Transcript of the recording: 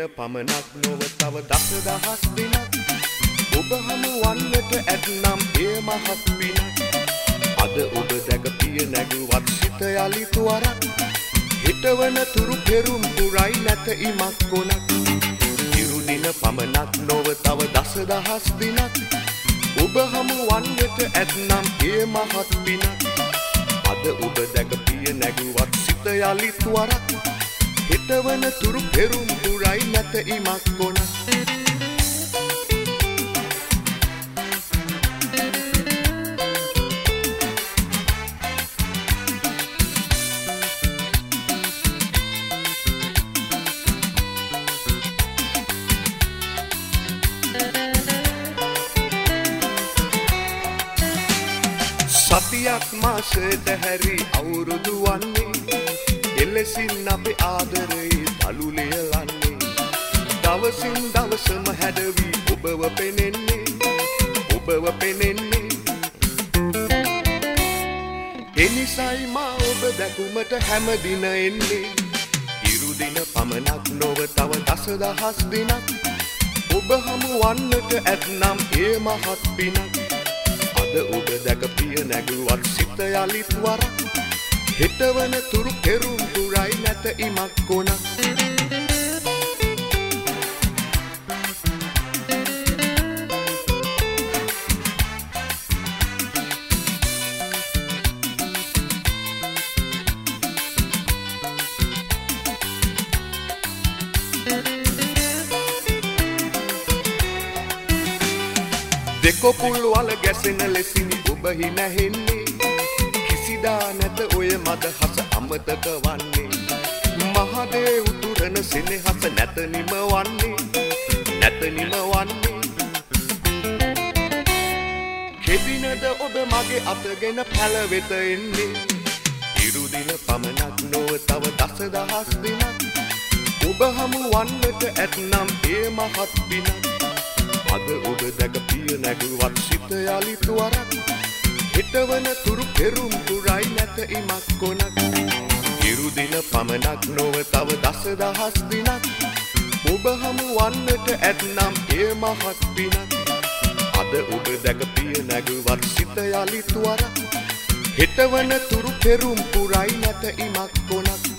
පමණක් නොව තව දසදහස් දිනක් ඔබ හමු වන්නට ඇත්නම් ඒ මහත් පිනක් අද ඔබ දැක පිය නැගුවත් සිත යලිත් වරක් හිතවන තුරු පෙරුම් පුරයි නැත ඉමක් කොනක් ඉරු දින පමණක් නොව තව දසදහස් දිනක් ඔබ හමු වන්නට ඇත්නම් ඒ මහත් පිනක් අද ඔබ දැක පිය නැගුවත් සිත යලිත් වරක් හිතවන තුරු පෙරුම් පුරයි නැත ඉමක් කොනක් සතියක් මාසෙට හැරි අවුරුදු වන්නේ එලෙසින් අපේ ආදරේ තලු ලියලන්නේ දවසින් දවසම හැඩවි ඔබව පෙනෙන්නේ එනිසයි මා ඔබ දැකුමට හැමදින එන්නේ ඉරු දින පමණක් නොව තව දසදහස් දිනක් ඔබ හමු වන්නට ඇත්නම් ඒ මහත් පිනක් අද ඔබ දැක පිය නැගුවත් සිත යලිත් වරක් හිතවන තුරු පෙරුම් පුරයි නැත ඉමක් කොනක් දෙකොපුල් වල ගැසෙන ලෙසිනි ඔබහි නැහෙන්නේ කිසිදා නැත ඔය මද හස අමතක වන්නේ මහදේ උතුරන සෙනෙහස නැත නිමවන්නේ කෙදිනද ඔබ මගේ අතගෙන පැලවෙත එන්නේ ඉරු දින පමණක් නොව තව දසදහස් දිනක් ඔබ හමු වන්නට ඇත්නම් ඒ මහත් පිනක් අද ඔබ දැක පිය නැගුවත් සිත යලිත් වරක් හිතවන තුරු පෙරුම් පුරයි නැත ඉමක් කොනක් ඉරු දින පමණක් නොව තව දසදහස් දිනක් ඔබ හමු වන්නට ඇත්නම් ඒ මහත් පිනක් අද ඔබ දැක පිය නැගුවත් සිත යලිත් වරක් හිතවන තුරු පෙරුම් පුරයි නැත ඉමක් කොනක්